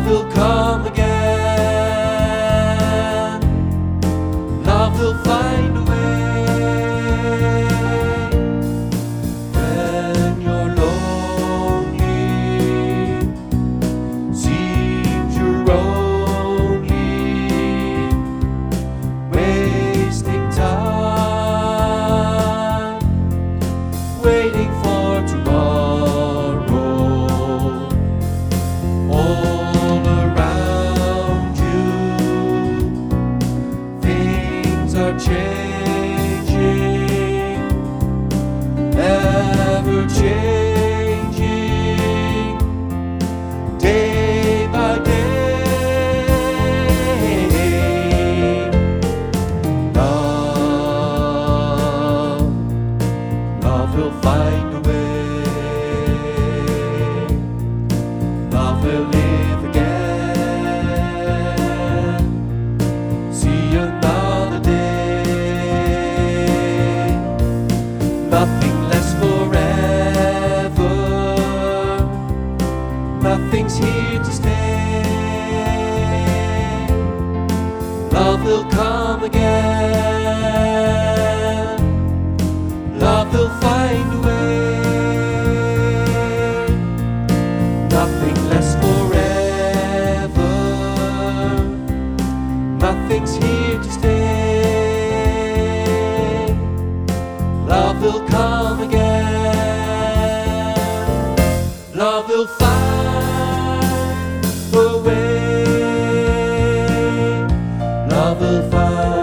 Love will come again. Love will find a way. When you're lonely, seems you're only wasting time, waiting for tomorrow. All around you, things are changing, ever changing, day by day. Love will find a way. Love will live again. See another day. Nothing lasts forever. Nothing's here to stay. Love will come again. Love will find a way. Nothing lasts forever. Nothing's here to stay. Love will come again. Love will find a way. Love will find